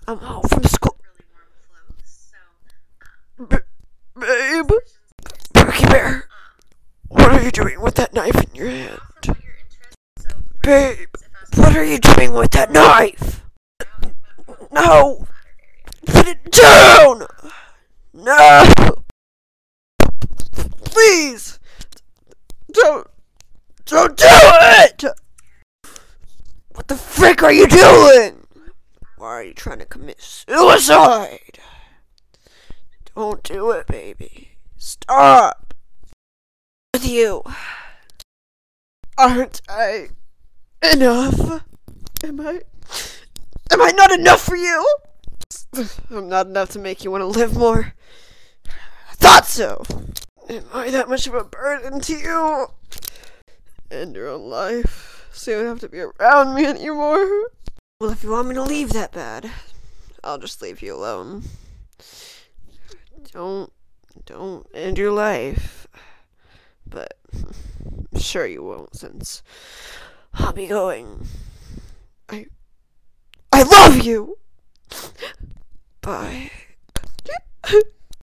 I'm home from school. Babe? Pookie Bear, what are you doing with that knife in your hand? Babe, what are you doing with that knife? No! Put it down! No! Please! Don't do it! What the frick are you doing? Why are you trying to commit suicide? Don't do it, baby. Stop! With you. Aren't I enough? Am I not enough for you? I'm not enough to make you want to live more. I thought so. Am I that much of a burden to you? End your own life, so you don't have to be around me anymore? Well, if you want me to leave that bad, I'll just leave you alone. Don't end your life. But I'm sure you won't, since I'll be going. I love you! Bye.